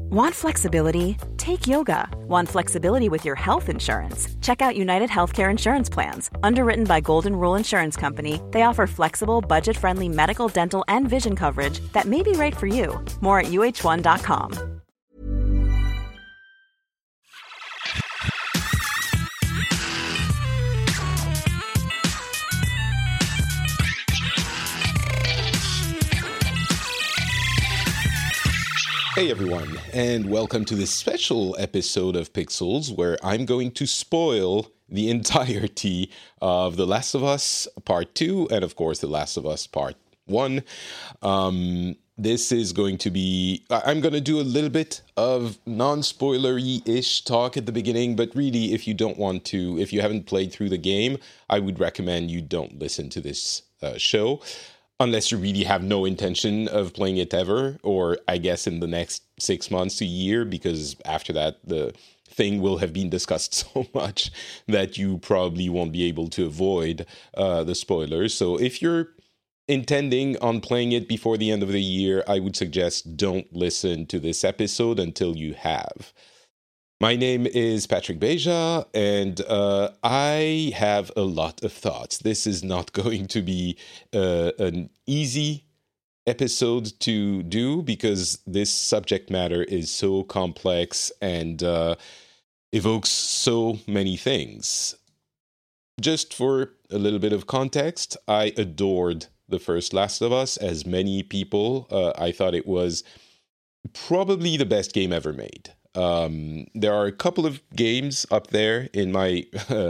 Want flexibility? Take yoga. Want flexibility with your health insurance? Check out United Healthcare Insurance Plans. Underwritten by Golden Rule Insurance Company, they offer flexible, budget-friendly medical, dental, and vision coverage that may be right for you. More at uh1.com. Hey everyone, and welcome to this special episode of Pixels where I'm going to spoil the entirety of The Last of Us Part 2 and of course The Last of Us Part 1. This is going to be... I'm going to do a little bit of non-spoilery-ish talk at the beginning, but really if you haven't played through the game, I would recommend you don't listen to this show. Unless you really have no intention of playing it ever, or I guess in the next 6 months to a year, because after that, the thing will have been discussed so much that you probably won't be able to avoid the spoilers. So if you're intending on playing it before the end of the year, I would suggest don't listen to this episode until you have. My name is Patrick Beja, and I have a lot of thoughts. This is not going to be an easy episode to do because this subject matter is so complex and evokes so many things. Just for a little bit of context, I adored the first Last of Us, as many people. I thought it was probably the best game ever made. There are a couple of games up there in my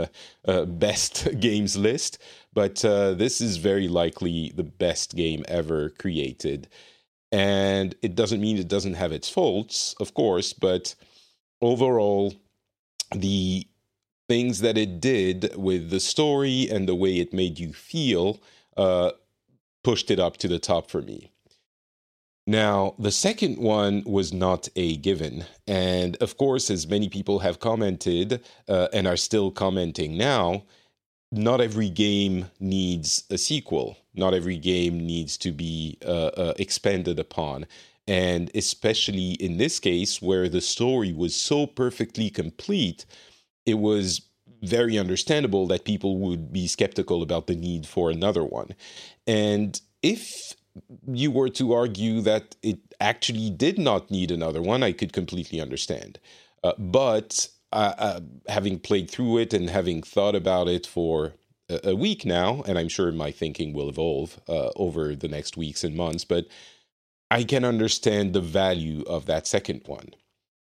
best games list, but this is very likely the best game ever created. And it doesn't mean it doesn't have its faults, of course, but overall, the things that it did with the story and the way it made you feel pushed it up to the top for me. Now, the second one was not a given. And of course, as many people have commented and are still commenting now, not every game needs a sequel. Not every game needs to be expanded upon. And especially in this case, where the story was so perfectly complete, it was very understandable that people would be skeptical about the need for another one. And if you were to argue that it actually did not need another one, I could completely understand. But having played through it and having thought about it for a week now, and I'm sure my thinking will evolve over the next weeks and months, but I can understand the value of that second one.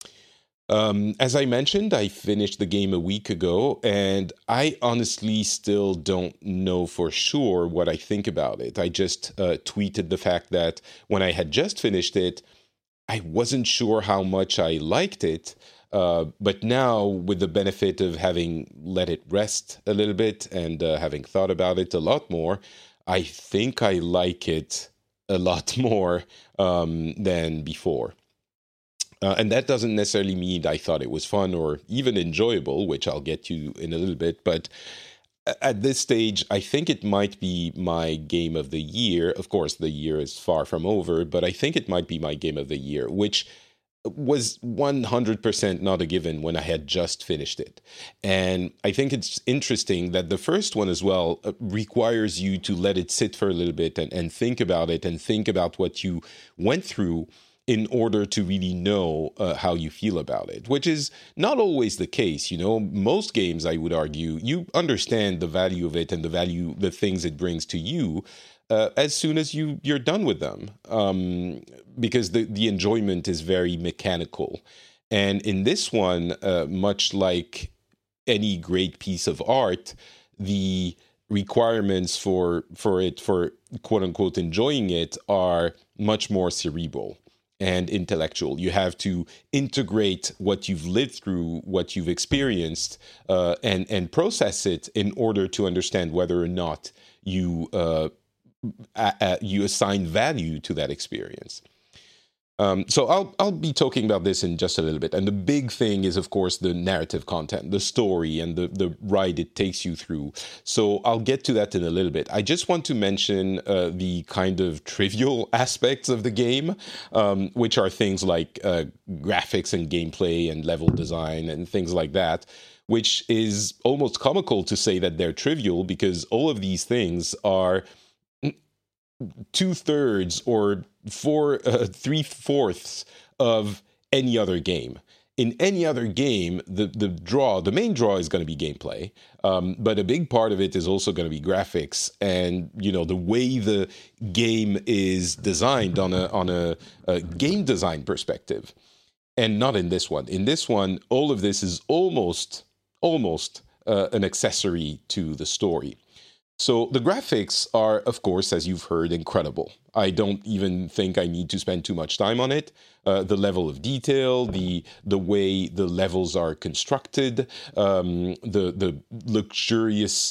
As I mentioned, I finished the game a week ago, and I honestly still don't know for sure what I think about it. I just tweeted the fact that when I had just finished it, I wasn't sure how much I liked it, but now with the benefit of having let it rest a little bit and having thought about it a lot more, I think I like it a lot more than before. And that doesn't necessarily mean I thought it was fun or even enjoyable, which I'll get to in a little bit. But at this stage, I think it might be my game of the year. Of course, the year is far from over, but I think it might be my game of the year, which was 100% not a given when I had just finished it. And I think it's interesting that the first one as well requires you to let it sit for a little bit and think about it and think about what you went through in order to really know how you feel about it, which is not always the case. You know, most games, I would argue, you understand the value of it and the things it brings to you as soon as you're done with them, because the enjoyment is very mechanical. And in this one, much like any great piece of art, the requirements for quote unquote enjoying it are much more cerebral and intellectual. You have to integrate what you've lived through, what you've experienced, and process it in order to understand whether or not you assign value to that experience. So I'll be talking about this in just a little bit. And the big thing is, of course, the narrative content, the story, and the ride it takes you through. So I'll get to that in a little bit. I just want to mention the kind of trivial aspects of the game, which are things like graphics and gameplay and level design and things like that, which is almost comical to say that they're trivial because all of these things are 2/3 or 3/4 of any other game. In any other game, the main draw is going to be gameplay, but a big part of it is also going to be graphics and the way the game is designed on a game design perspective, and not in this one. In this one, all of this is almost an accessory to the story. So the graphics are, of course, as you've heard, incredible. I don't even think I need to spend too much time on it. The level of detail, the way the levels are constructed, the luxurious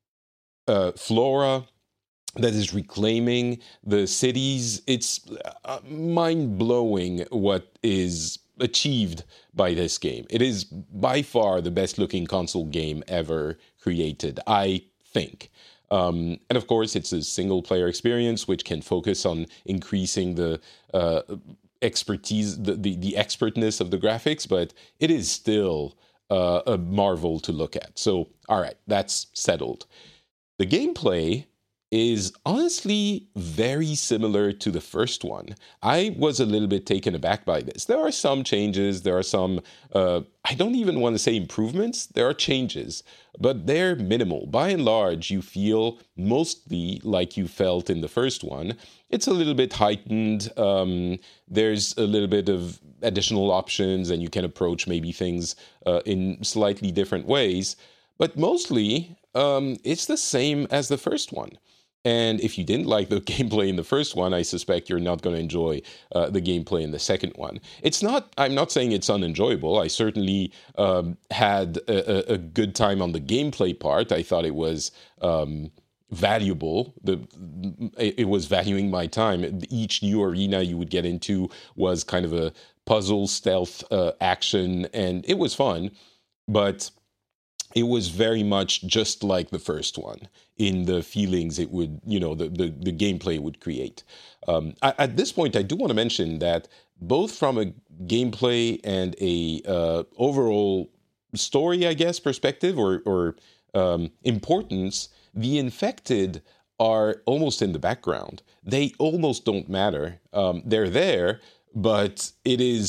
flora that is reclaiming the cities. It's mind-blowing what is achieved by this game. It is by far the best-looking console game ever created, I think. And of course, it's a single-player experience, which can focus on increasing the expertise, the expertness of the graphics, but it is still a marvel to look at. So, all right, that's settled. The gameplay is honestly very similar to the first one. I was a little bit taken aback by this. There are some changes. There are some, I don't even want to say improvements. There are changes, but they're minimal. By and large, you feel mostly like you felt in the first one. It's a little bit heightened. There's a little bit of additional options, and you can approach maybe things in slightly different ways. But mostly, it's the same as the first one. And if you didn't like the gameplay in the first one, I suspect you're not going to enjoy the gameplay in the second one. I'm not saying it's unenjoyable. I certainly had a good time on the gameplay part. I thought it was valuable. It was valuing my time. Each new arena you would get into was kind of a puzzle stealth action, and it was fun. But it was very much just like the first one in the feelings it would, the gameplay would create. At this point, I do want to mention that both from a gameplay and a overall story, I guess, perspective or importance, the infected are almost in the background. They almost don't matter. They're there, but it is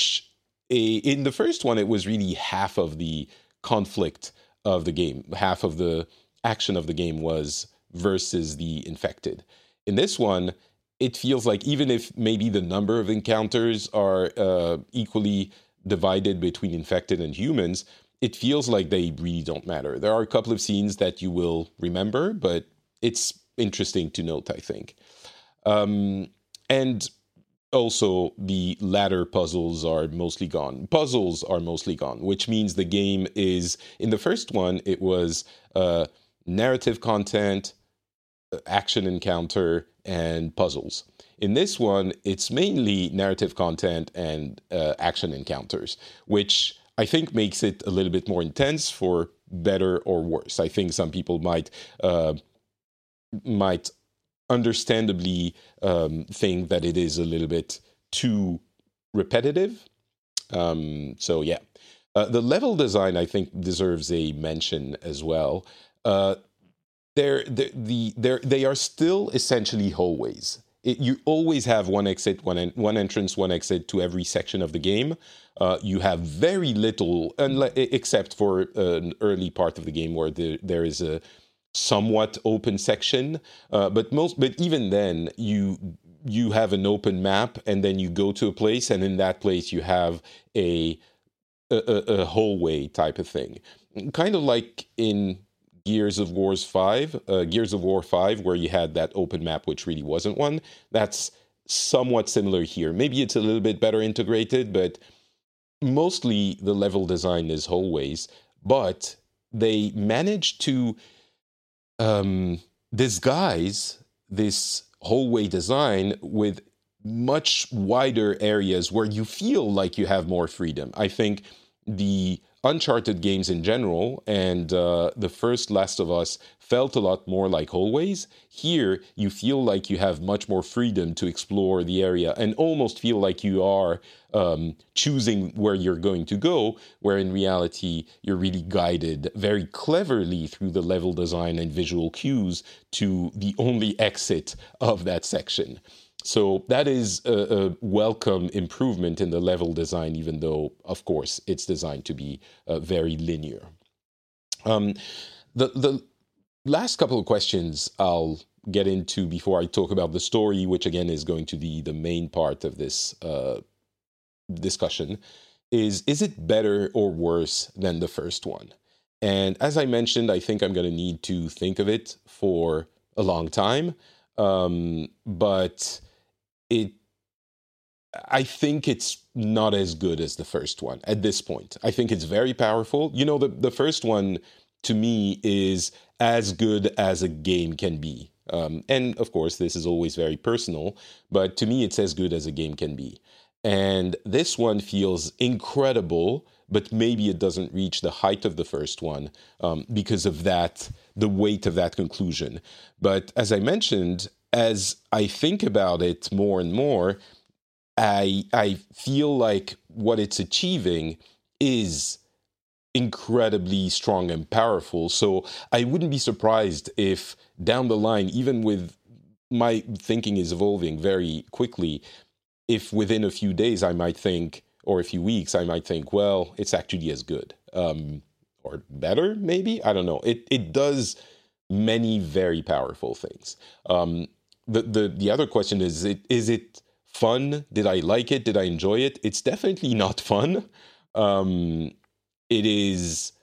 in the first one, it was really half of the conflict of the game. Half of the action of the game was versus the infected. In this one, it feels like even if maybe the number of encounters are equally divided between infected and humans, it feels like they really don't matter. There are a couple of scenes that you will remember, but it's interesting to note, I think. And also, the latter puzzles are mostly gone. Which means the game is, in the first one, it was narrative content, action encounter, and puzzles. In this one, it's mainly narrative content and action encounters, which I think makes it a little bit more intense for better or worse. I think some people might understandably think that it is a little bit too repetitive. So yeah. The level design, I think, deserves a mention as well. They are still essentially hallways. You always have one exit, one entrance, one exit to every section of the game. You have very little, except for an early part of the game where there is a somewhat open section, but even then you have an open map, and then you go to a place, and in that place you have a hallway type of thing, kind of like in Gears of War 5, where you had that open map, which really wasn't one. That's somewhat similar here. Maybe it's a little bit better integrated, but mostly the level design is hallways. But they managed to disguise this hallway design with much wider areas where you feel like you have more freedom. I think the Uncharted games in general and the first Last of Us felt a lot more like Hallways. Here, you feel like you have much more freedom to explore the area and almost feel like you are choosing where you're going to go, where in reality, you're really guided very cleverly through the level design and visual cues to the only exit of that section. So that is a welcome improvement in the level design, even though, of course, it's designed to be very linear. The last couple of questions I'll get into before I talk about the story, which again is going to be the main part of this discussion, is it better or worse than the first one? And as I mentioned, I think I'm going to need to think of it for a long time, but I think it's not as good as the first one at this point. I think it's very powerful. You know, the first one to me is as good as a game can be. And of course, this is always very personal, but to me, it's as good as a game can be. And this one feels incredible, but maybe it doesn't reach the height of the first one because of that, the weight of that conclusion. But as I mentioned, as I think about it more and more, I feel like what it's achieving is incredibly strong and powerful. So I wouldn't be surprised if down the line, even with my thinking is evolving very quickly, if within a few days I might think, or a few weeks, I might think, well, it's actually as good. Or better, maybe? I don't know. It does many very powerful things. The other question is it fun? Did I like it? Did I enjoy it? It's definitely not fun. It is.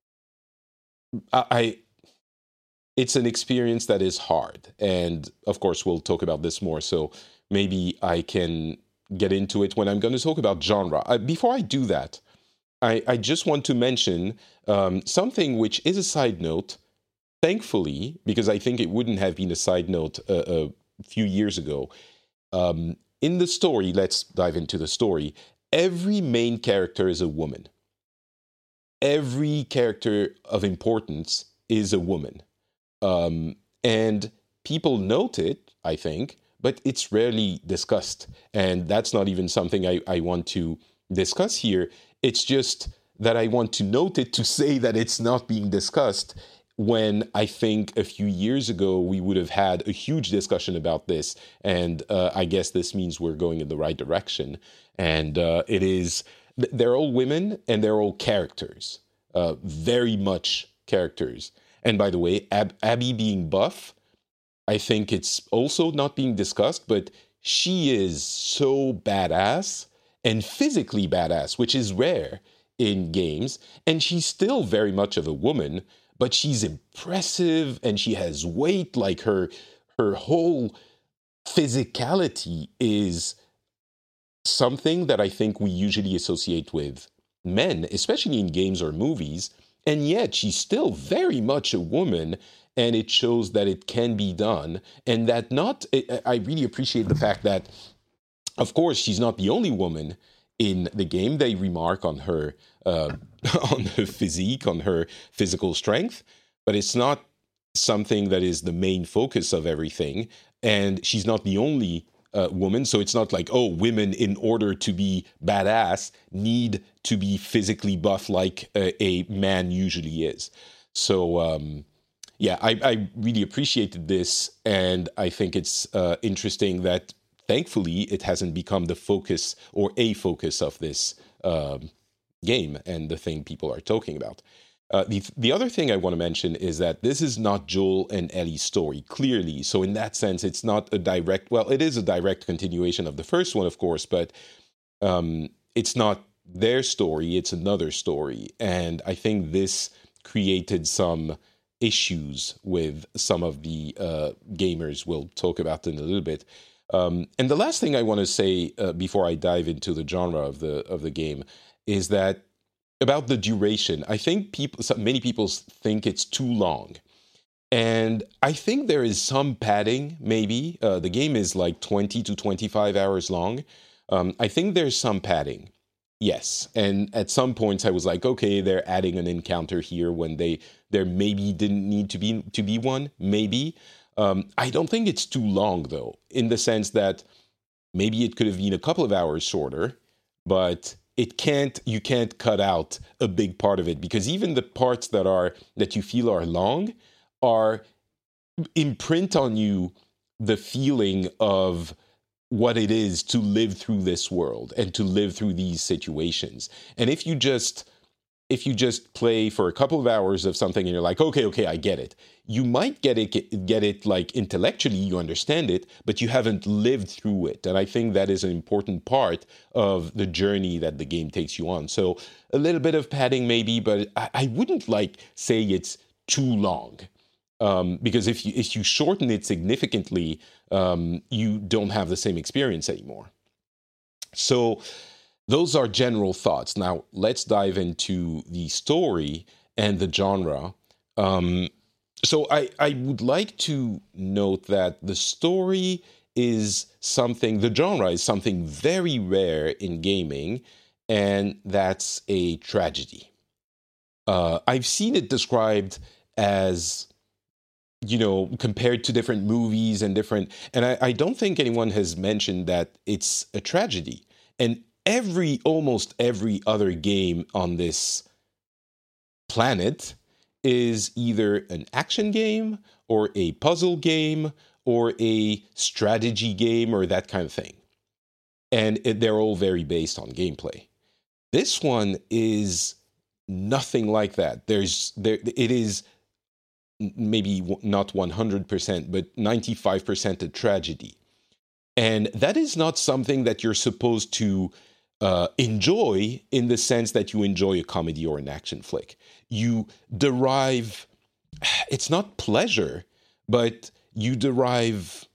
It's an experience that is hard, and of course we'll talk about this more. So maybe I can get into it when I'm going to talk about genre. Before I do that, I just want to mention something which is a side note. Thankfully, because I think it wouldn't have been a side note a few years ago. In the story, let's dive into the story. Every main character is a woman. Every character of importance is a woman. And people note it, I think, but it's rarely discussed. And that's not even something I want to discuss here. It's just that I want to note it to say that it's not being discussed, when I think a few years ago we would have had a huge discussion about this. And I guess this means we're going in the right direction. And it is, they're all women and they're all characters, very much characters. And by the way, Abby being buff, I think it's also not being discussed, but she is so badass and physically badass, which is rare in games. And she's still very much of a woman, but she's impressive and she has weight. Like her whole physicality is something that I think we usually associate with men, especially in games or movies. And yet she's still very much a woman, and it shows that it can be done. And that I really appreciate the fact that, of course, she's not the only woman in the game. They remark on her physique, on her physical strength, but it's not something that is the main focus of everything. And she's not the only woman, so it's not like, oh, women, in order to be badass, need to be physically buff like a man usually is. So, yeah, I really appreciated this, and I think it's interesting that, thankfully, it hasn't become the focus or a focus of this game and the thing people are talking about. The other thing I want to mention is that this is not Joel and Ellie's story, clearly. So in that sense, it's not a direct, well, it is a direct continuation of the first one, of course, but it's not their story, it's another story. And I think this created some issues with some of the gamers we'll talk about in a little bit. And the last thing I want to say before I dive into the genre of the game is that about the duration, I think many people think it's too long. And I think there is some padding, maybe. The game is like 20 to 25 hours long. I think there's some padding. Yes. And at some points I was like, okay, they're adding an encounter here when there maybe didn't need to be one. Maybe. I don't think it's too long though, in the sense that maybe it could have been a couple of hours shorter, but you can't cut out a big part of it, because even the parts that you feel are long are imprint on you the feeling of what it is to live through this world and to live through these situations. And if you just play for a couple of hours of something and you're like, okay, I get it. You might get it like intellectually, you understand it, but you haven't lived through it. And I think that is an important part of the journey that the game takes you on. So a little bit of padding maybe, but I wouldn't like say it's too long. Because if you shorten it significantly, you don't have the same experience anymore. So those are general thoughts. Now, let's dive into the story and the genre. So I would like to note that the story the genre is something very rare in gaming, and that's a tragedy. I've seen it described as, compared to different movies and I don't think anyone has mentioned that it's a tragedy. And almost every other game on this planet is either an action game or a puzzle game or a strategy game or that kind of thing. And they're all very based on gameplay. This one is nothing like that. It is maybe not 100%, but 95% a tragedy. And that is not something that you're supposed to enjoy in the sense that you enjoy a comedy or an action flick. You derive, it's not pleasure, but you derive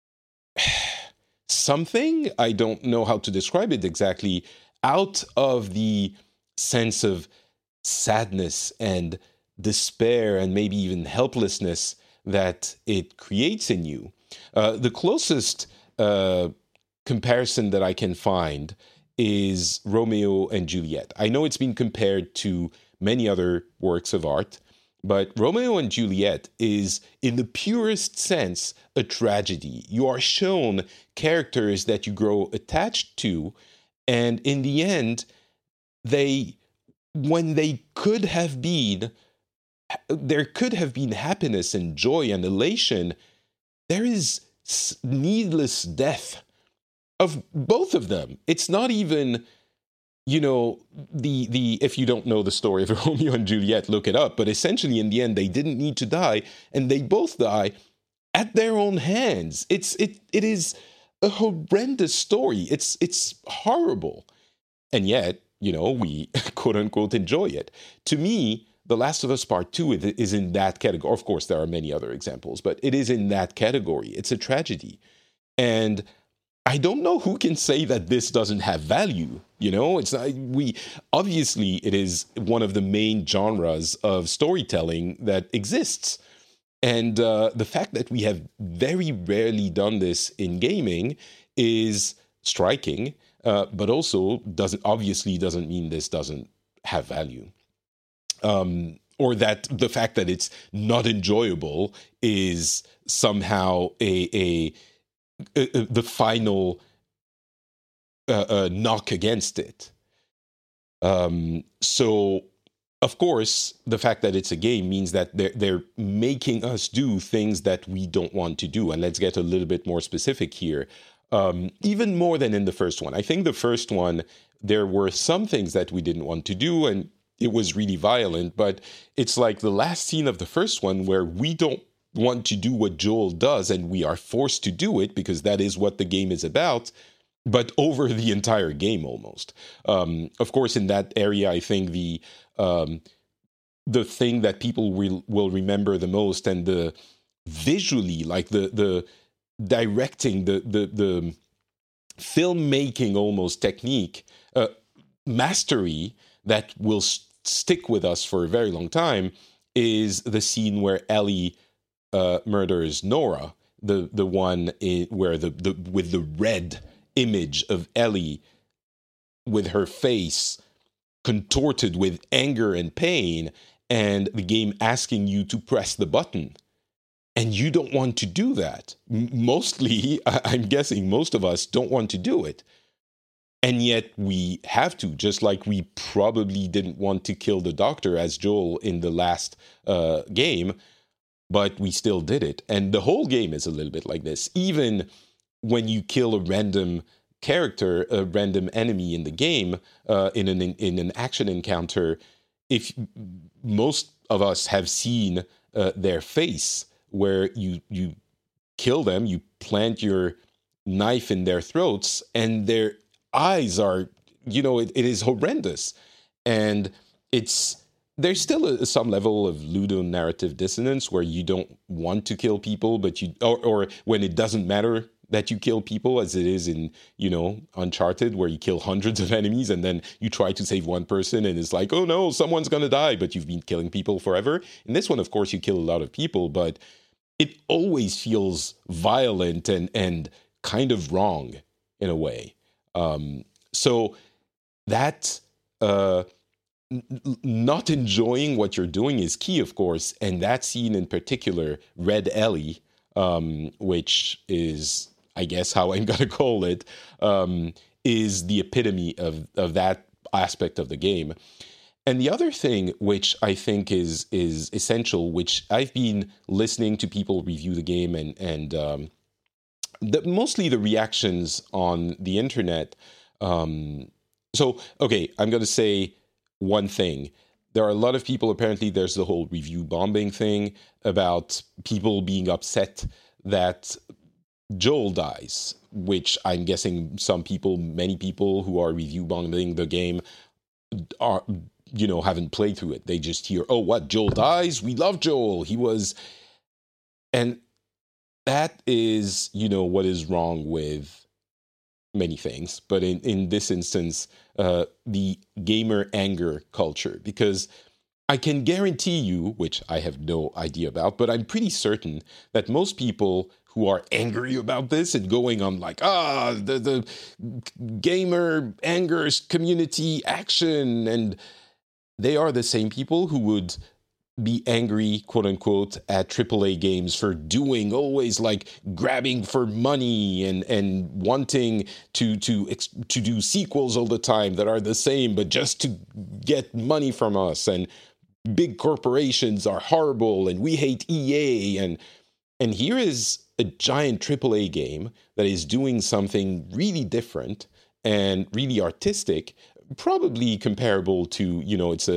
something, I don't know how to describe it exactly, out of the sense of sadness and despair and maybe even helplessness that it creates in you. The closest comparison that I can find is Romeo and Juliet. I know it's been compared to many other works of art, but Romeo and Juliet is, in the purest sense, a tragedy. You are shown characters that you grow attached to, and in the end, when there could have been happiness and joy and elation, there is needless death of both of them. It's not even, if you don't know the story of Romeo and Juliet, look it up. But essentially, in the end, they didn't need to die, and they both die at their own hands. It is a horrendous story. It's horrible, and yet, we quote unquote enjoy it. To me, The Last of Us Part 2 is in that category. Of course, there are many other examples, but it is in that category. It's a tragedy. And I don't know who can say that this doesn't have value. It's not, obviously it is one of the main genres of storytelling that exists. And the fact that we have very rarely done this in gaming is striking, but also doesn't mean this doesn't have value. Or that the fact that it's not enjoyable is somehow the final knock against it. So, of course, the fact that it's a game means that they're making us do things that we don't want to do. And let's get a little bit more specific here. Even more than in the first one. I think the first one, there were some things that we didn't want to do, and it was really violent, but it's like the last scene of the first one where we don't want to do what Joel does, and we are forced to do it because that is what the game is about, but over the entire game almost. Of course, in that area, I think the thing that people will remember the most, and the visually, like the directing, the filmmaking almost technique, mastery that will stick with us for a very long time, is the scene where Ellie murders Nora, the one where the with the red image of Ellie with her face contorted with anger and pain, and the game asking you to press the button. And you don't want to do that. Mostly, I'm guessing most of us don't want to do it. And yet we have to, just like we probably didn't want to kill the doctor as Joel in the last game, but we still did it. And the whole game is a little bit like this. Even when you kill a random character, a random enemy in the game, in an action encounter, if most of us have seen their face, where you kill them, you plant your knife in their throats, and their eyes are, it is horrendous. And there's still some level of ludonarrative dissonance where you don't want to kill people, but or when it doesn't matter that you kill people, as it is in, Uncharted, where you kill hundreds of enemies and then you try to save one person and it's like, oh no, someone's gonna die, but you've been killing people forever. In this one, of course, you kill a lot of people, but it always feels violent and kind of wrong in a way. So that not enjoying what you're doing is key, of course, and that scene in particular, Red Ellie, which is, I guess, how I'm going to call it, is the epitome of that aspect of the game. And the other thing, which I think is essential, which I've been listening to people review the game and mostly the reactions on the internet. So, okay, I'm going to say one thing. There are a lot of people, apparently there's the whole review bombing thing about people being upset that Joel dies, which I'm guessing many people who are review bombing the game are, haven't played through it. They just hear, oh, what, Joel dies? We love Joel. He was... And that is, what is wrong with many things. But in this instance, the gamer anger culture. Because I can guarantee you, which I have no idea about, but I'm pretty certain that most people who are angry about this and going on like, the gamer anger community action, and they are the same people who would be angry, quote unquote, at AAA games for doing always like grabbing for money and wanting to do sequels all the time that are the same, but just to get money from us. And big corporations are horrible and we hate EA. And here is a giant AAA game that is doing something really different and really artistic, probably comparable to, it's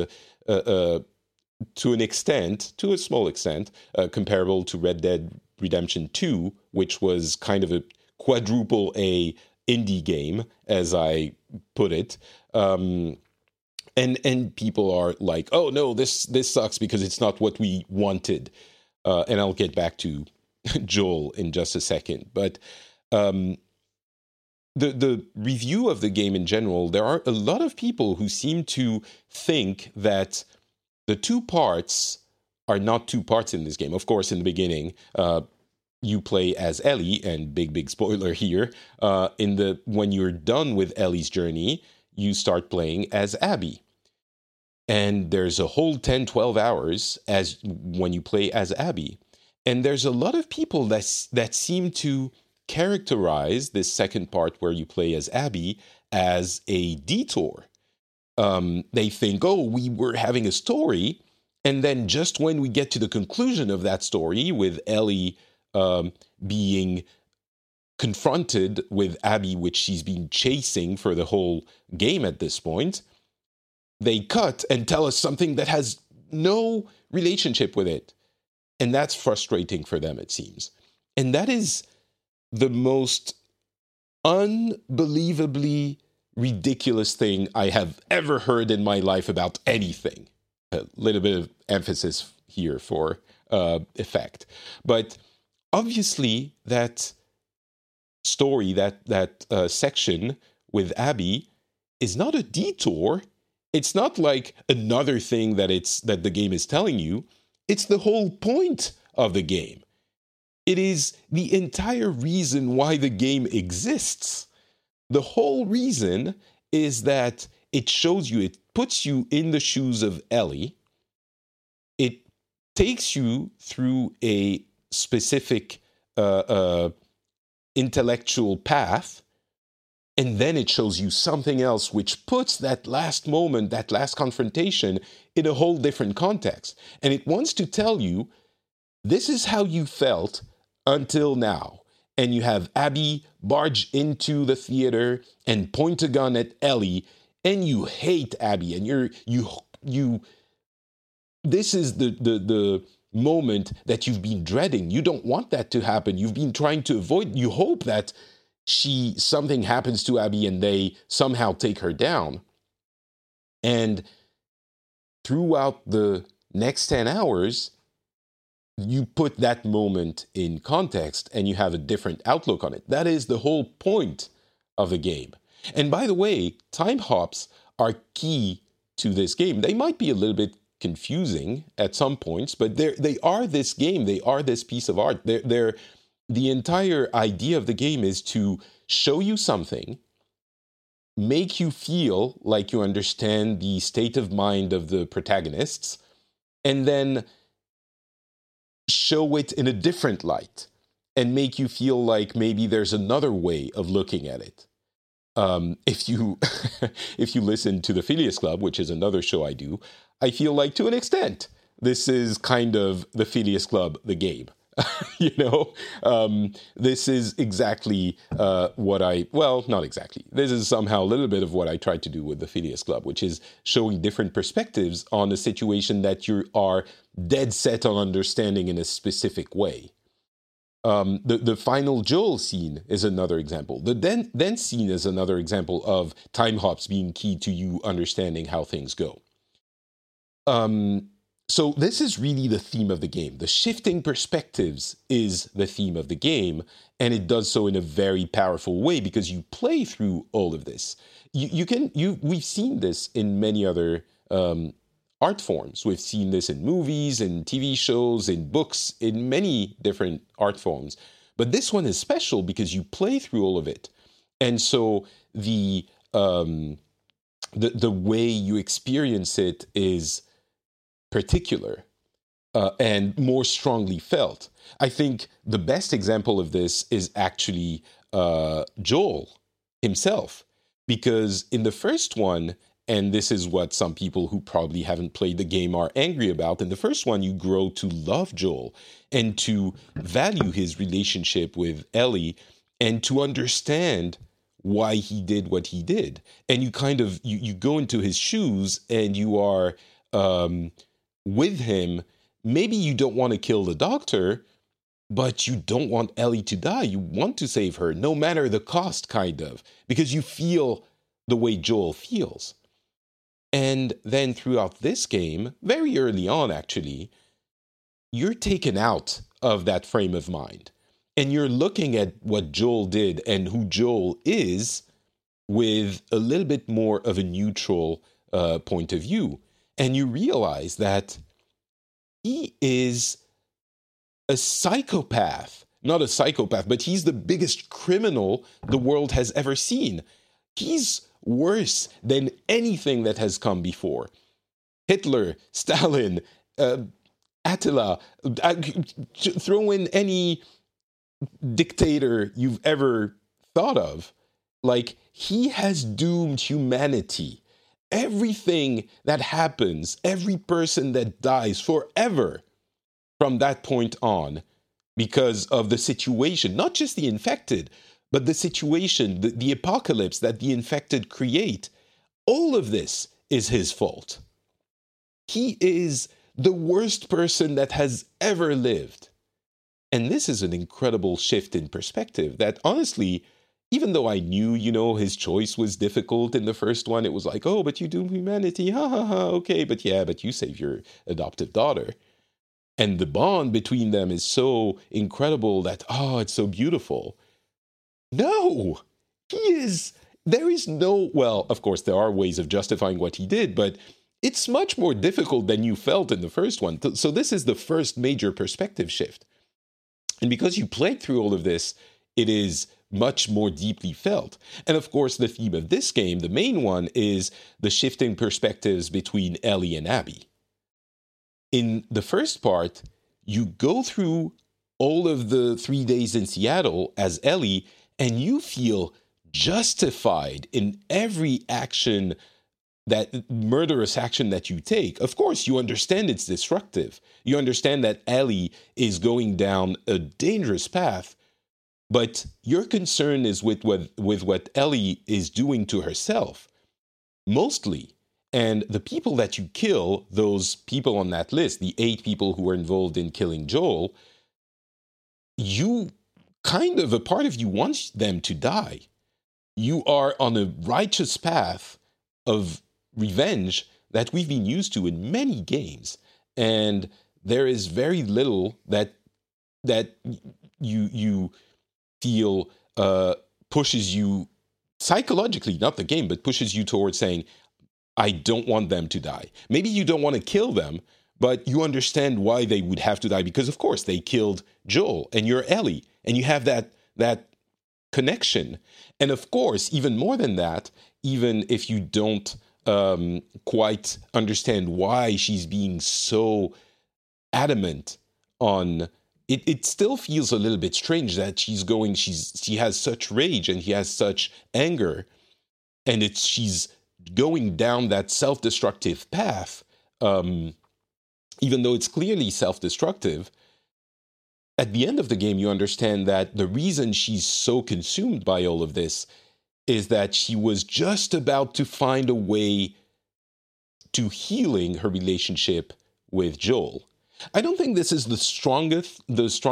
to a small extent, comparable to Red Dead Redemption 2, which was kind of a quadruple A indie game, as I put it. And people are like, oh no, this sucks because it's not what we wanted. And I'll get back to Joel in just a second. But the review of the game in general, there are a lot of people who seem to think that the two parts are not two parts in this game. Of course, in the beginning, you play as Ellie, and big spoiler here. When you're done with Ellie's journey, you start playing as Abby. And there's a whole 10-12 hours when you play as Abby. And there's a lot of people that seem to characterize this second part where you play as Abby as a detour. They think, oh, we were having a story, and then just when we get to the conclusion of that story, with Ellie being confronted with Abby, which she's been chasing for the whole game at this point, they cut and tell us something that has no relationship with it. And that's frustrating for them, it seems. And that is the most unbelievably ridiculous thing I have ever heard in my life about anything. A little bit of emphasis here for effect. But obviously that story, that section with Abby is not a detour. It's not like another thing that the game is telling you. It's the whole point of the game. It is the entire reason why the game exists. The whole reason is that it shows you, it puts you in the shoes of Ellie. It takes you through a specific intellectual path, and then it shows you something else which puts that last moment, that last confrontation, in a whole different context. And it wants to tell you, this is how you felt until now. And you have Abby barge into the theater and point a gun at Ellie, and you hate Abby, and you this is the moment that you've been dreading. You don't want that to happen. You've been trying to avoid. You hope that something happens to Abby and they somehow take her down. And throughout the next 10 hours, you put that moment in context and you have a different outlook on it. That is the whole point of the game. And by the way, time hops are key to this game. They might be a little bit confusing at some points, but they are this game. They are this piece of art. The entire idea of the game is to show you something, make you feel like you understand the state of mind of the protagonists, and then show it in a different light and make you feel like maybe there's another way of looking at it. If you listen to the Phileas Club, which is another show I do, I feel like to an extent this is kind of the Phileas Club, the game. This is exactly not exactly. This is somehow a little bit of what I tried to do with the Phileas Club, which is showing different perspectives on a situation that you are dead set on understanding in a specific way. The final Joel scene is another example. The then scene is another example of time hops being key to you understanding how things go. So this is really the theme of the game. The shifting perspectives is the theme of the game, and it does so in a very powerful way because you play through all of this. We've seen this in many other art forms. We've seen this in movies, in TV shows, in books, in many different art forms. But this one is special because you play through all of it. And so the way you experience it is particular and more strongly felt. I think the best example of this is actually Joel himself. Because in the first one, and this is what some people who probably haven't played the game are angry about. In the first one, you grow to love Joel and to value his relationship with Ellie and to understand why he did what he did. And you kind of, you go into his shoes and you are with him. Maybe you don't want to kill the doctor, but you don't want Ellie to die. You want to save her, no matter the cost, kind of, because you feel the way Joel feels. And then throughout this game, very early on, actually, you're taken out of that frame of mind. And you're looking at what Joel did and who Joel is with a little bit more of a neutral point of view. And you realize that he is a psychopath. Not a psychopath, but he's the biggest criminal the world has ever seen. He's worse than anything that has come before. Hitler, Stalin, Attila, throw in any dictator you've ever thought of. Like, he has doomed humanity. Everything that happens, every person that dies forever from that point on, because of the situation, not just the infected, but the situation, the apocalypse that the infected create, all of this is his fault. He is the worst person that has ever lived. And this is an incredible shift in perspective that, honestly, even though I knew, his choice was difficult in the first one, it was like, oh, but you doom humanity, ha ha ha, okay, but you save your adoptive daughter. And the bond between them is so incredible that, it's so beautiful. No, there is no, well, of course, there are ways of justifying what he did, but it's much more difficult than you felt in the first one. So this is the first major perspective shift. And because you played through all of this, it is much more deeply felt. And of course, the theme of this game, the main one, is the shifting perspectives between Ellie and Abby. In the first part, you go through all of the 3 days in Seattle as Ellie, and you feel justified in every action, that murderous action that you take. Of course, you understand it's destructive. You understand that Ellie is going down a dangerous path, but your concern is with what Ellie is doing to herself, mostly. And the people that you kill, those people on that list, the 8 people who were involved in killing Joel, you kind of, a part of you wants them to die. You are on a righteous path of revenge that we've been used to in many games. And there is very little that you feel pushes you psychologically, not the game, but pushes you towards saying, I don't want them to die. Maybe you don't want to kill them, but you understand why they would have to die, because of course they killed Joel and you're Ellie and you have that connection. And of course, even more than that, even if you don't quite understand why she's being so adamant on it still feels a little bit strange that she has such rage and he has such anger, and she's going down that self-destructive path, even though it's clearly self-destructive. At the end of the game, you understand that the reason she's so consumed by all of this is that she was just about to find a way to healing her relationship with Joel. I don't think this is the strongest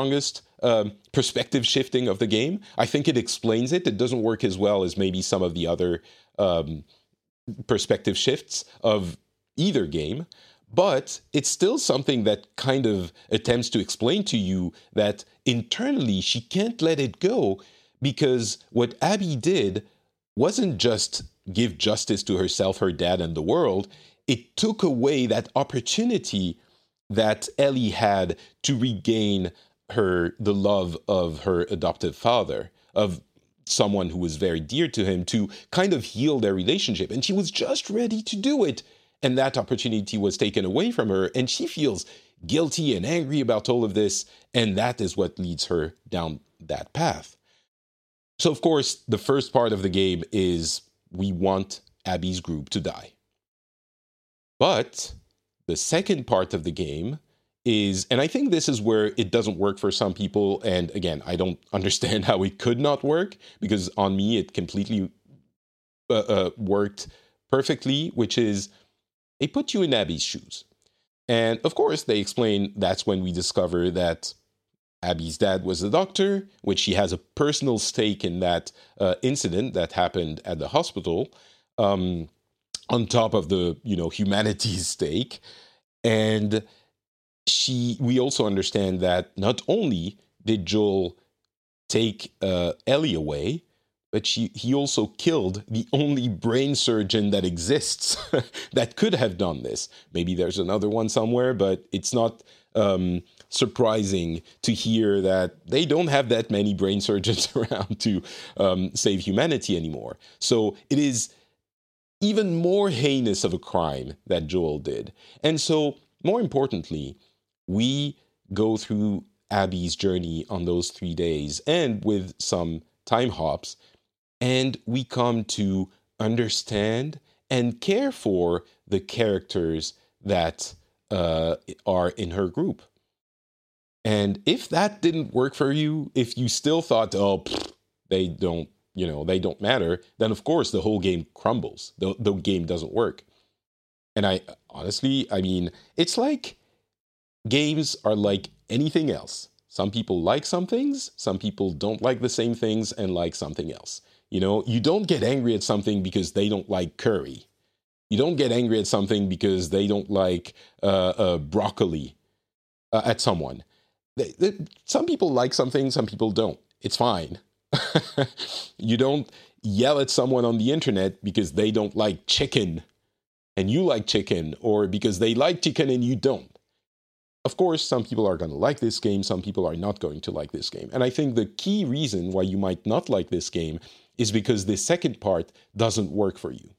perspective shifting of the game. I think it explains it. It doesn't work as well as maybe some of the other perspective shifts of either game, but it's still something that kind of attempts to explain to you that internally she can't let it go, because what Abby did wasn't just give justice to herself, her dad, and the world. It took away that opportunity that Ellie had to regain the love of her adoptive father, of someone who was very dear to him, to kind of heal their relationship. And she was just ready to do it. And that opportunity was taken away from her. And she feels guilty and angry about all of this. And that is what leads her down that path. So, of course, the first part of the game is we want Abby's group to die. But the second part of the game is, and I think this is where it doesn't work for some people. And again, I don't understand how it could not work, because on me, it completely worked perfectly, which is they put you in Abby's shoes. And of course, they explain that's when we discover that Abby's dad was a doctor, which she has a personal stake in that incident that happened at the hospital, on top of the, humanity's stake. And we also understand that not only did Joel take Ellie away, but he also killed the only brain surgeon that exists that could have done this. Maybe there's another one somewhere, but it's not surprising to hear that they don't have that many brain surgeons around to save humanity anymore. So it is even more heinous of a crime that Joel did. And so, more importantly, we go through Abby's journey on those 3 days, and with some time hops, and we come to understand and care for the characters that are in her group. And if that didn't work for you, if you still thought, they don't matter, then of course the whole game crumbles. The game doesn't work. And it's like games are like anything else. Some people like some things, some people don't like the same things and like something else. You don't get angry at something because they don't like curry. You don't get angry at something because they don't like broccoli at someone. Some people like something, some people don't. It's fine. You don't yell at someone on the internet because they don't like chicken and you like chicken, or because they like chicken and you don't. Of course, some people are going to like this game, some people are not going to like this game. And I think the key reason why you might not like this game is because the second part doesn't work for you.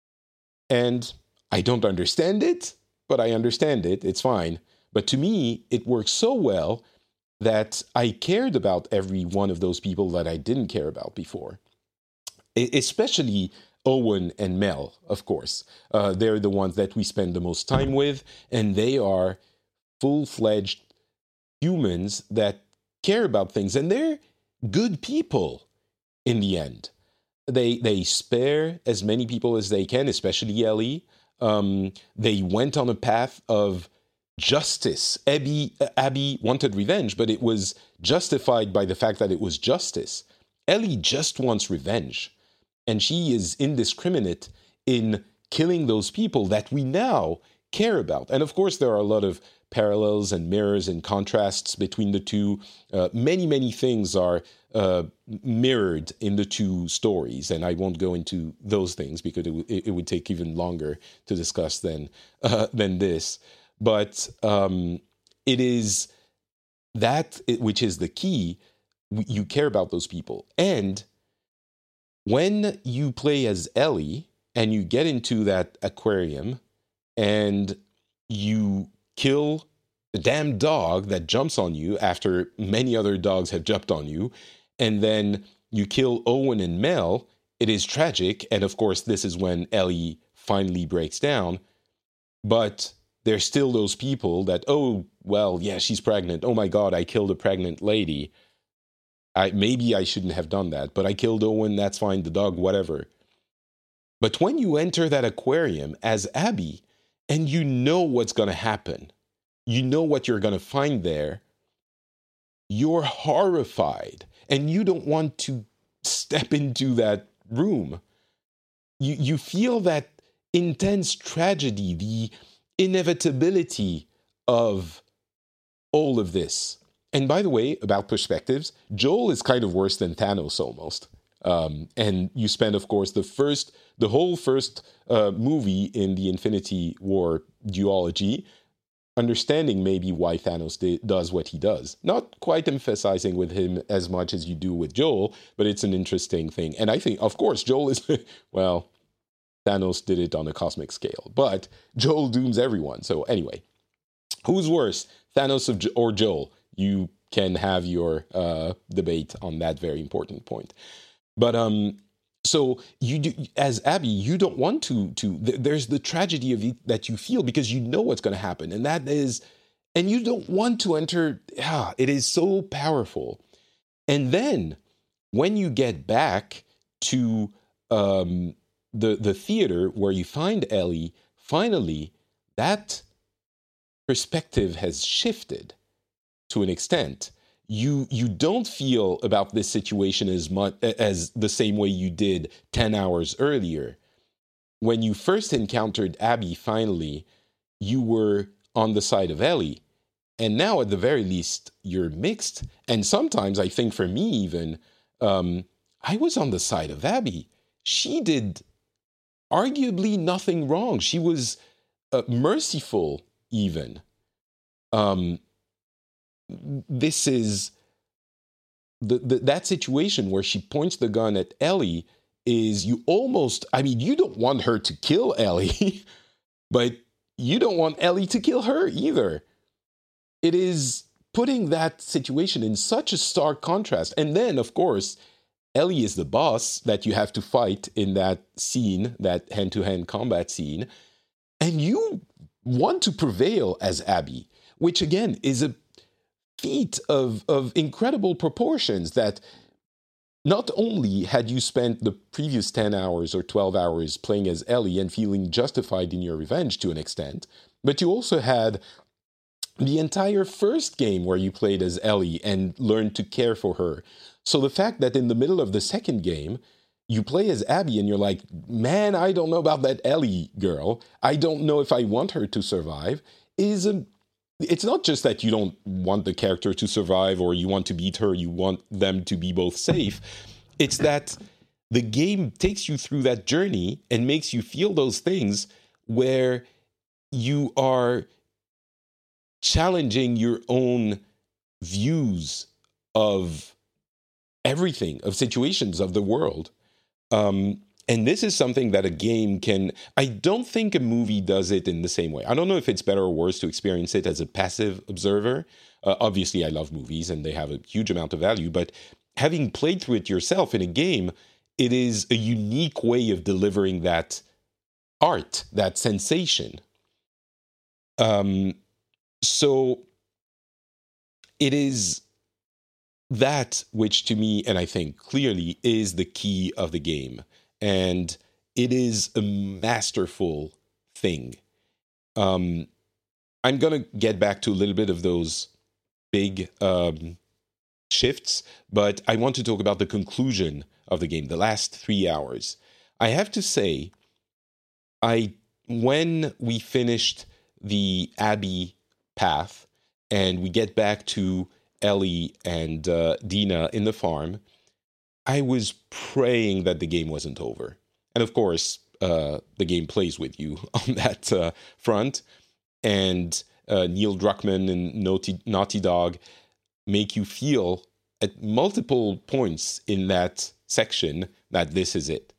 And I don't understand it, but I understand it. It's fine. But to me, it works so well that I cared about every one of those people that I didn't care about before. Especially Owen and Mel, of course. They're the ones that we spend the most time with, and they are full-fledged humans that care about things, and they're good people in the end. They spare as many people as they can, especially Ellie. They went on a path of justice. Abby wanted revenge, but it was justified by the fact that it was justice. Ellie just wants revenge, and she is indiscriminate in killing those people that we now care about. And of course, there are a lot of parallels and mirrors and contrasts between the two. Many things are mirrored in the two stories, and I won't go into those things because it would take even longer to discuss than this. But it is that which is the key. You care about those people. And when you play as Ellie and you get into that aquarium and you kill the damn dog that jumps on you after many other dogs have jumped on you, and then you kill Owen and Mel, it is tragic. And of course, this is when Ellie finally breaks down. But there's still those people that, oh, well, yeah, she's pregnant. Oh my God, I killed a pregnant lady. Maybe I shouldn't have done that, but I killed Owen, that's fine, the dog, whatever. But when you enter that aquarium as Abby, and you know what's going to happen, you know what you're going to find there, you're horrified, and you don't want to step into that room. You feel that intense tragedy, the inevitability of all of this. And by the way, about perspectives, Joel is kind of worse than Thanos almost. And you spend, of course, the whole first movie in the Infinity War duology understanding maybe why Thanos does what he does. Not quite emphasizing with him as much as you do with Joel, but it's an interesting thing. And I think, of course, Joel is, well, Thanos did it on a cosmic scale, but Joel dooms everyone. So anyway, who's worse, Thanos or Joel? You can have your debate on that very important point. But so you do, as Abby, you don't want to. There's the tragedy of it that you feel because you know what's going to happen, and you don't want to enter. It is so powerful. And then when you get back to the theater where you find Ellie, finally that perspective has shifted to an extent. You don't feel about this situation as much as the same way you did 10 hours earlier. When you first encountered Abby, finally, you were on the side of Ellie. And now, at the very least, you're mixed. And sometimes, I think for me even, I was on the side of Abby. She did arguably nothing wrong. She was merciful, even. This is that situation where she points the gun at Ellie is you don't want her to kill Ellie, but you don't want Ellie to kill her either. It is putting that situation in such a stark contrast. And then, of course, Ellie is the boss that you have to fight in that scene, that hand-to-hand combat scene, and you want to prevail as Abby, which again is a feat of incredible proportions that not only had you spent the previous 10 hours or 12 hours playing as Ellie and feeling justified in your revenge to an extent, but you also had the entire first game where you played as Ellie and learned to care for her. So the fact that in the middle of the second game, you play as Abby and you're like, man, I don't know about that Ellie girl. I don't know if I want her to survive, it's not just that you don't want the character to survive or you want to beat her, you want them to be both safe. It's that the game takes you through that journey and makes you feel those things where you are challenging your own views of everything, of situations, of the world. And this is something that a game can... I don't think a movie does it in the same way. I don't know if it's better or worse to experience it as a passive observer. Obviously, I love movies and they have a huge amount of value, but having played through it yourself in a game, it is a unique way of delivering that art, that sensation. So it is that which to me, and I think clearly, is the key of the game. And it is a masterful thing. I'm going to get back to a little bit of those big shifts, but I want to talk about the conclusion of the game, the last 3 hours. I have to say, when we finished the Abby path and we get back to Ellie and Dina in the farm, I was praying that the game wasn't over. And of course, the game plays with you on that front. And Neil Druckmann and Naughty Dog make you feel at multiple points in that section that this is it.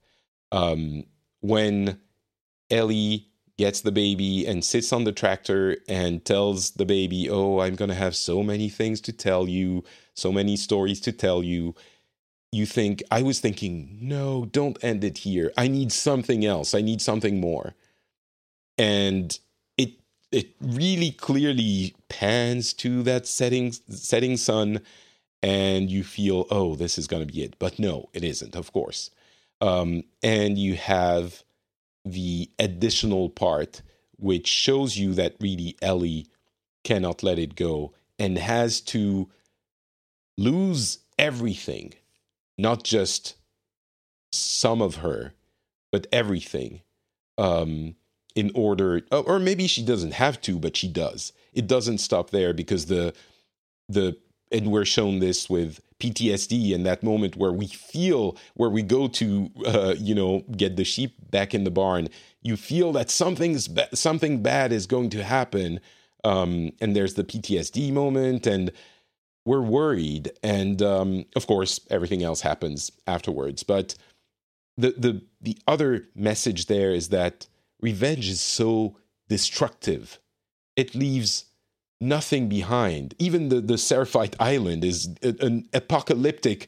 When Ellie gets the baby and sits on the tractor and tells the baby, "Oh, I'm going to have so many things to tell you, so many stories to tell you," I was thinking, no, don't end it here. I need something else. I need something more. And it really clearly pans to that setting sun, and you feel, oh, this is going to be it. But no, it isn't, of course. And you have the additional part, which shows you that really Ellie cannot let it go and has to lose everything, not just some of her, but everything, in order, or maybe she doesn't have to, but she does. It doesn't stop there, because and we're shown this with PTSD and that moment where we go to, get the sheep back in the barn. You feel that something bad is going to happen. And there's the PTSD moment, and we're worried. And, of course, everything else happens afterwards. But the other message there is that revenge is so destructive. It leaves nothing behind. Even the Seraphite Island is on an apocalyptic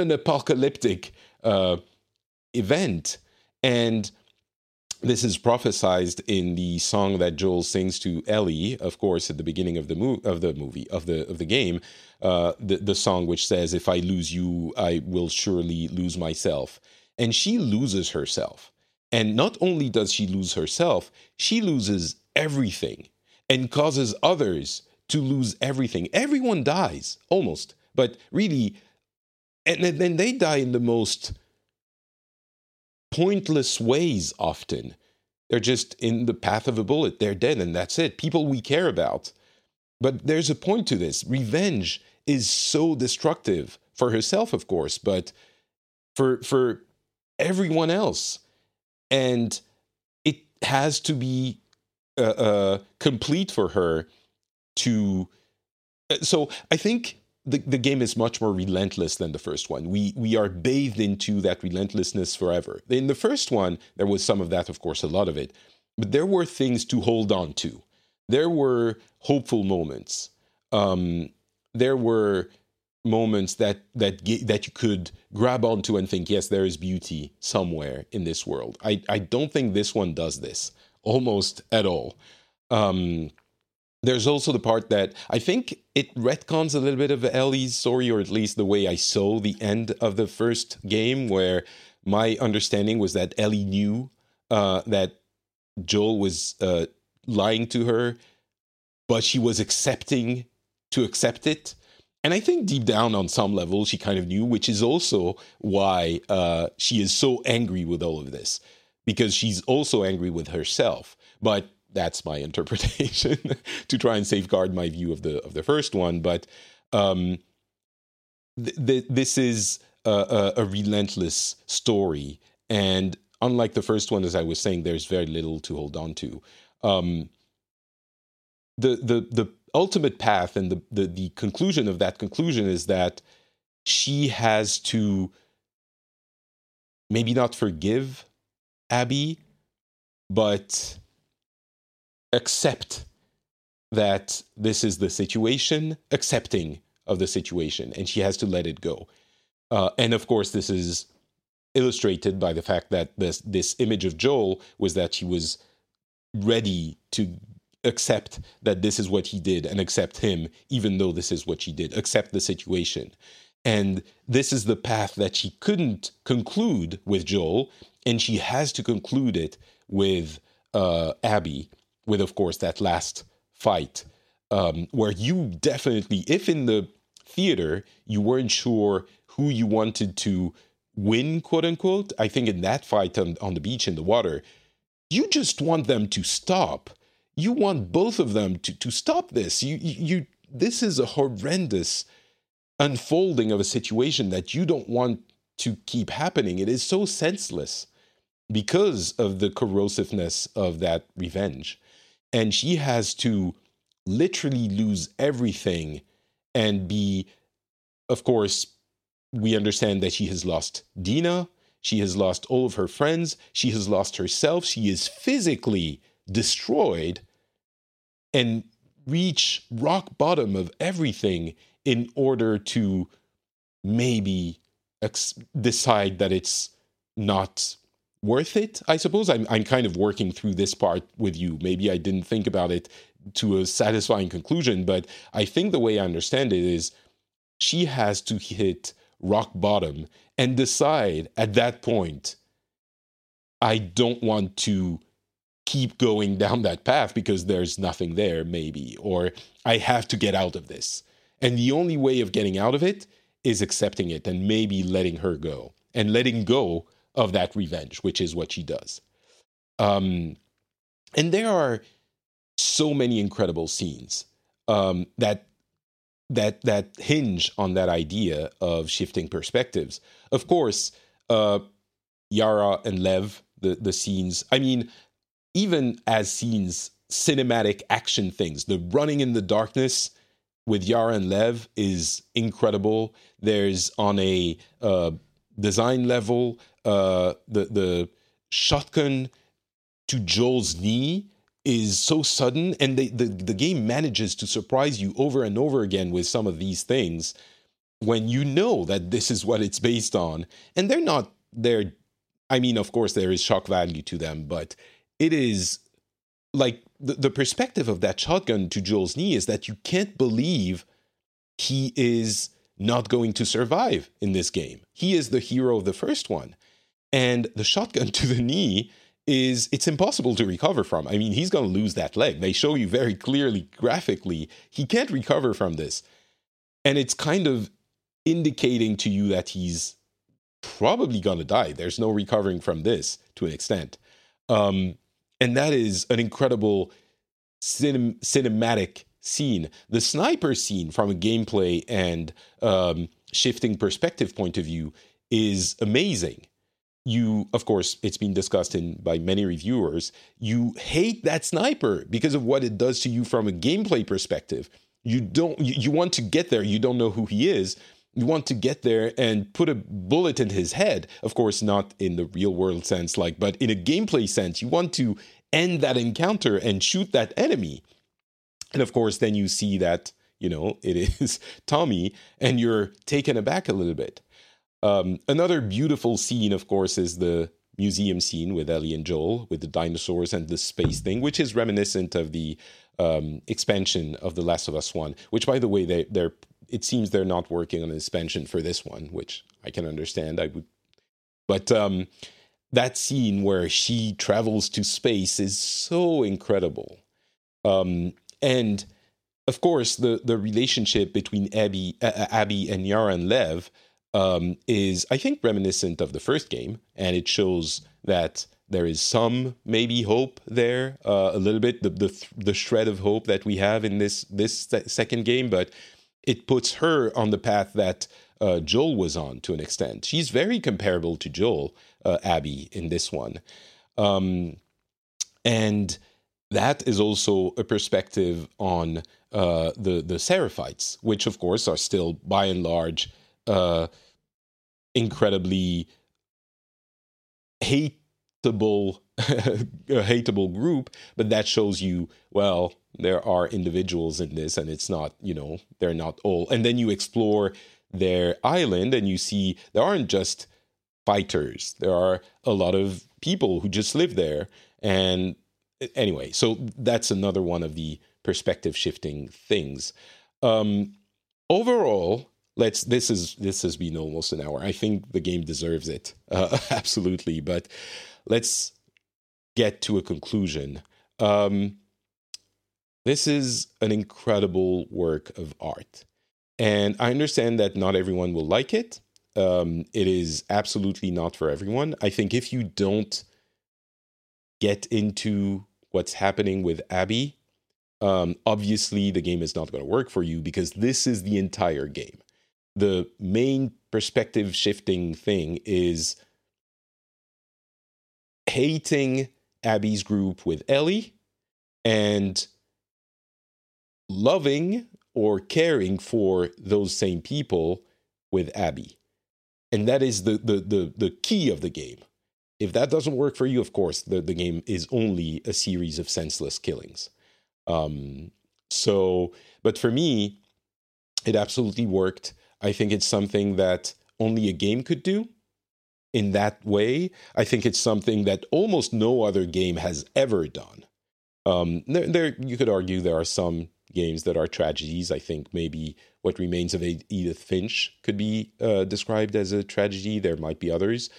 event. And this is prophesized in the song that Joel sings to Ellie, of course, at the beginning of the game. The song which says, "If I lose you, I will surely lose myself." And she loses herself. And not only does she lose herself, she loses everything and causes others to lose everything. Everyone dies, almost. But really, and then they die in the most pointless ways often. They're just in the path of a bullet. They're dead, and that's it. People we care about. But there's a point to this. Revenge is so destructive for herself, of course, but for everyone else. And it has to be complete for her to... So I think the game is much more relentless than the first one. We are bathed into that relentlessness forever. In the first one, there was some of that, of course, a lot of it. But there were things to hold on to. There were hopeful moments. There were moments that you could grab onto and think, yes, there is beauty somewhere in this world. I don't think this one does this almost at all. There's also the part that I think it retcons a little bit of Ellie's story, or at least the way I saw the end of the first game, where my understanding was that Ellie knew that Joel was lying to her, but she was accepting to accept it. And I think deep down on some level, she kind of knew, which is also why she is so angry with all of this, because she's also angry with herself. But that's my interpretation to try and safeguard my view of the first one. But this is a relentless story. And unlike the first one, as I was saying, there's very little to hold on to. The ultimate path and the conclusion of that conclusion is that she has to maybe not forgive Abby, but accept that this is the situation, accepting of the situation, and she has to let it go. And of course, this is illustrated by the fact that this image of Joel was that he was ready to accept that this is what he did and accept him, even though this is what she did, accept the situation. And this is the path that she couldn't conclude with Joel, and she has to conclude it with Abby, with, of course, that last fight, where you definitely, if in the theater you weren't sure who you wanted to win, quote unquote, I think in that fight on the beach in the water, you just want them to stop. You want both of them to stop this. This is a horrendous unfolding of a situation that you don't want to keep happening. It is so senseless because of the corrosiveness of that revenge. And she has to literally lose everything and be, of course, we understand that she has lost Dina. She has lost all of her friends. She has lost herself. She is physically destroyed and reach rock bottom of everything in order to maybe decide that it's not worth it. I suppose I'm kind of working through this part with you. Maybe I didn't think about it to a satisfying conclusion, but I think the way I understand it is she has to hit rock bottom and decide at that point, I don't want to keep going down that path because there's nothing there, maybe, or I have to get out of this. And the only way of getting out of it is accepting it and maybe letting her go and letting go of that revenge, which is what she does. And there are so many incredible scenes that hinge on that idea of shifting perspectives. Of course, Yara and Lev, the scenes, I mean, even as scenes, cinematic action things, the running in the darkness with Yara and Lev is incredible. There's on a design level, the shotgun to Joel's knee is so sudden, and the game manages to surprise you over and over again with some of these things when you know that this is what it's based on. And they're I mean, of course, there is shock value to them, but it is like the perspective of that shotgun to Joel's knee is that you can't believe he is not going to survive in this game. He is the hero of the first one. And the shotgun to the knee it's impossible to recover from. I mean, he's going to lose that leg. They show you very clearly, graphically, he can't recover from this. And it's kind of indicating to you that he's probably going to die. There's no recovering from this to an extent. And that is an incredible cinematic scene. The sniper scene from a gameplay and shifting perspective point of view is amazing. Of course, it's been discussed by many reviewers, you hate that sniper because of what it does to you from a gameplay perspective. You want to get there. You don't know who he is. You want to get there and put a bullet in his head. Of course, not in the real world sense, but in a gameplay sense, you want to end that encounter and shoot that enemy. And of course, then you see that, it is Tommy, and you're taken aback a little bit. Another beautiful scene, of course, is the museum scene with Ellie and Joel, with the dinosaurs and the space thing, which is reminiscent of the expansion of The Last of Us 1, which, by the way, it seems they're not working on an expansion for this one, which I can understand. But that scene where she travels to space is so incredible. And, of course, the relationship between Abby and Yara and Lev is, I think, reminiscent of the first game, and it shows that there is some maybe hope there, a little bit, the shred of hope that we have in this second game, but it puts her on the path that Joel was on to an extent. She's very comparable to Joel, Abby, in this one. And that is also a perspective on the Seraphites, which of course are still by and large incredibly hateable a hateable group, but that shows you, well, there are individuals in this, and it's not, they're not all. And then you explore their island and you see there aren't just fighters, there are a lot of people who just live there. And anyway, so that's another one of the perspective shifting things. Overall, this has been almost an hour. I think the game deserves it, absolutely. But let's get to a conclusion. This is an incredible work of art, and I understand that not everyone will like it. It is absolutely not for everyone. I think if you don't get into what's happening with Abby, obviously the game is not going to work for you, because this is the entire game. The main perspective shifting thing is hating Abby's group with Ellie and loving or caring for those same people with Abby. And that is the key of the game. If that doesn't work for you, of course, the game is only a series of senseless killings. But for me, it absolutely worked. I think it's something that only a game could do in that way. I think it's something that almost no other game has ever done. You could argue there are some games that are tragedies. I think maybe What Remains of Edith Finch could be described as a tragedy. There might be others.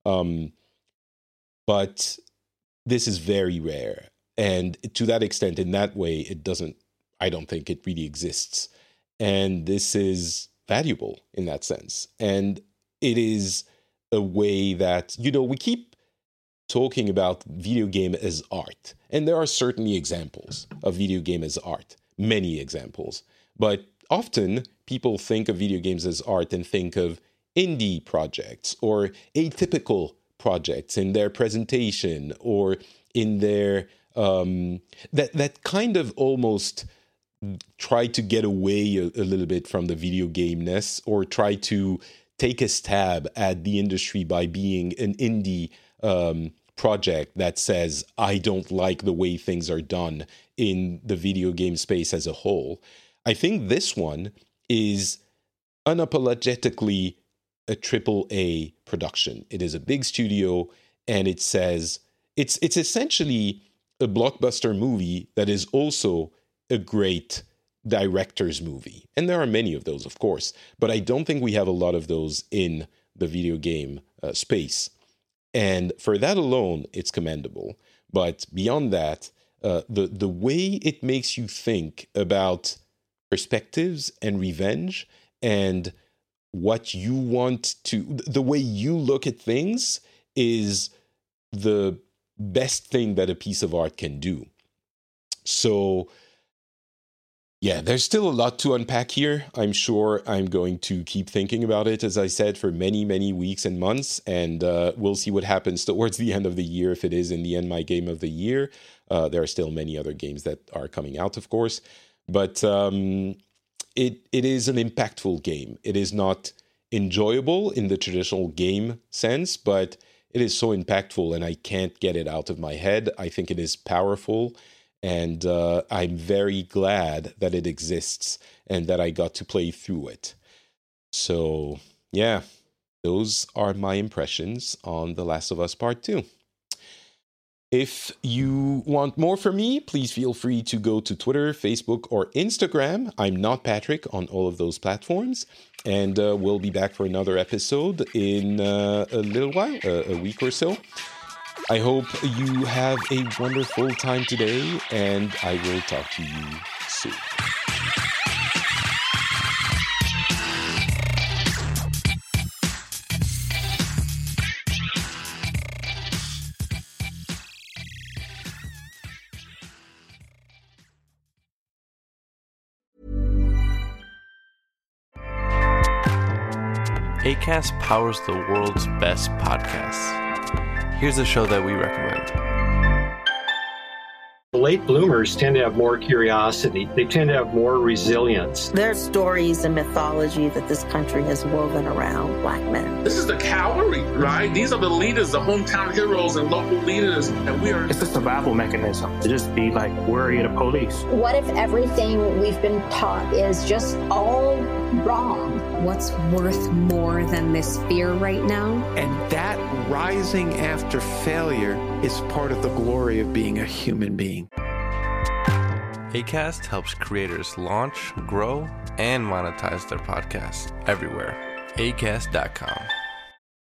But this is very rare. And to that extent, in that way, I don't think it really exists. And this is valuable in that sense. And it is a way that, we keep talking about video game as art. And there are certainly examples of video game as art, many examples. But often people think of video games as art and think of indie projects or atypical projects in their presentation or in their that kind of almost try to get away a little bit from the video game-ness, or try to take a stab at the industry by being an indie project that says, I don't like the way things are done in the video game space as a whole. I think this one is unapologetically a AAA production. It is a big studio, and it says it's essentially a blockbuster movie that is also a great director's movie. And there are many of those, of course, but I don't think we have a lot of those in the video game space. And for that alone, it's commendable. But beyond that, the way it makes you think about perspectives and revenge and what you want to, the way you look at things is the best thing that a piece of art can do. So, yeah, there's still a lot to unpack here. I'm sure I'm going to keep thinking about it, as I said, for many, many weeks and months. And we'll see what happens towards the end of the year, if it is in the end my game of the year. There are still many other games that are coming out, of course. But it is an impactful game. It is not enjoyable in the traditional game sense, but it is so impactful and I can't get it out of my head. I think it is powerful. And I'm very glad that it exists and that I got to play through it. So, yeah, those are my impressions on The Last of Us Part 2. If you want more from me, please feel free to go to Twitter, Facebook, or Instagram. I'm not Patrick on all of those platforms. And we'll be back for another episode in a little while, a week or so. I hope you have a wonderful time today, and I will talk to you soon. Acast powers the world's best podcasts. Here's a show that we recommend. late bloomers tend to have more curiosity. They tend to have more resilience. There's stories and mythology that this country has woven around Black men. This is the cavalry, right? These are the leaders, the hometown heroes and local leaders. And we are... It's a survival mechanism to just be like worry of the police. What if everything we've been taught is just all wrong? What's worth more than this fear right now? And that rising after failure is part of the glory of being a human being. Acast helps creators launch, grow, and monetize their podcasts everywhere. Acast.com.